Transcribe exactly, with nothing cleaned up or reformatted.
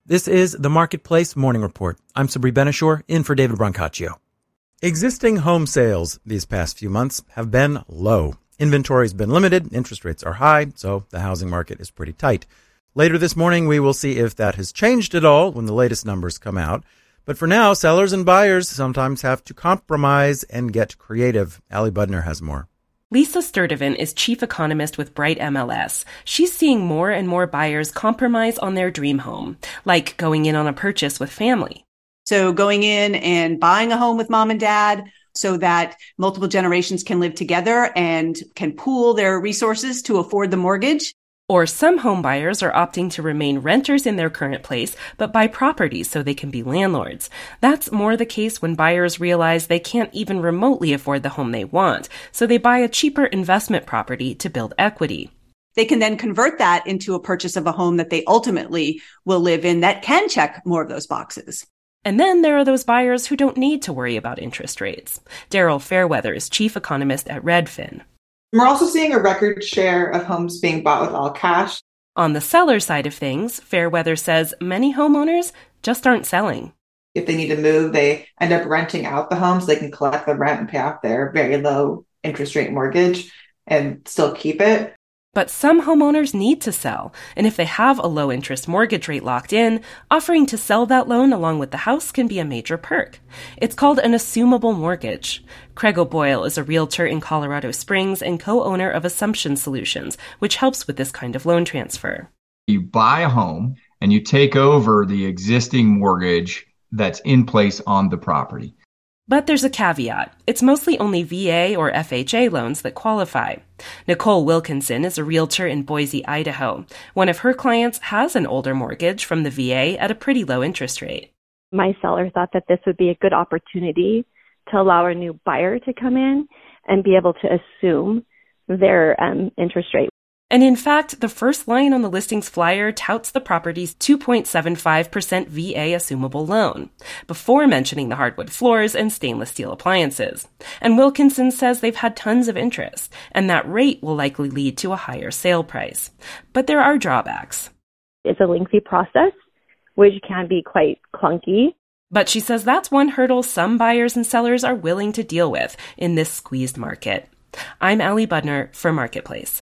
This is the Marketplace Morning Report. I'm Sabri Benishore, in for David Brancaccio. Existing home sales these past few months have been low. Inventory's been limited, interest rates are high, so the housing market is pretty tight. Later this morning, we will see if that has changed at all when the latest numbers come out. But for now, sellers and buyers sometimes have to compromise and get creative. Ali Budner has more. Lisa Sturdivant is chief economist with Bright M L S. She's seeing more and more buyers compromise on their dream home, like going in on a purchase with family. So going in and buying a home with mom and dad so that multiple generations can live together and can pool their resources to afford the mortgage. Or some home buyers are opting to remain renters in their current place, but buy properties so they can be landlords. That's more the case when buyers realize they can't even remotely afford the home they want, so they buy a cheaper investment property to build equity. They can then convert that into a purchase of a home that they ultimately will live in that can check more of those boxes. And then there are those buyers who don't need to worry about interest rates. Daryl Fairweather is chief economist at Redfin. We're also seeing a record share of homes being bought with all cash. On the seller side of things, Fairweather says many homeowners just aren't selling. If they need to move, they end up renting out the home so they can collect the rent and pay off their very low interest rate mortgage and still keep it. But some homeowners need to sell, and if they have a low-interest mortgage rate locked in, offering to sell that loan along with the house can be a major perk. It's called an assumable mortgage. Craig O'Boyle is a realtor in Colorado Springs and co-owner of Assumption Solutions, which helps with this kind of loan transfer. You buy a home and you take over the existing mortgage that's in place on the property. But there's a caveat. It's mostly only V A or F H A loans that qualify. Nicole Wilkinson is a realtor in Boise, Idaho. One of her clients has an older mortgage from the V A at a pretty low interest rate. My seller thought that this would be a good opportunity to allow a new buyer to come in and be able to assume their um, interest rate. And in fact, the first line on the listings flyer touts the property's two point seven five percent V A assumable loan, before mentioning the hardwood floors and stainless steel appliances. And Wilkinson says they've had tons of interest, and that rate will likely lead to a higher sale price. But there are drawbacks. It's a lengthy process, which can be quite clunky. But she says that's one hurdle some buyers and sellers are willing to deal with in this squeezed market. I'm Ali Budner for Marketplace.